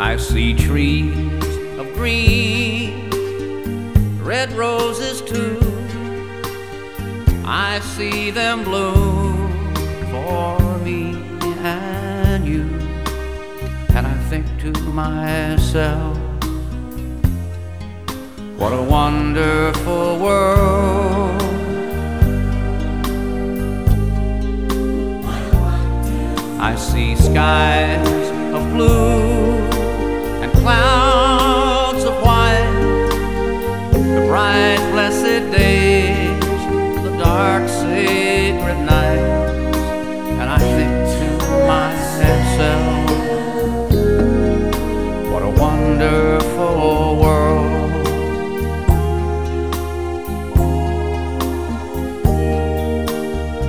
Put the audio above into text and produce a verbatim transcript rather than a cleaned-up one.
I see trees of green, red roses too. I see them bloom for me and you. And I think to myself, what a wonderful world. I see skies of blue,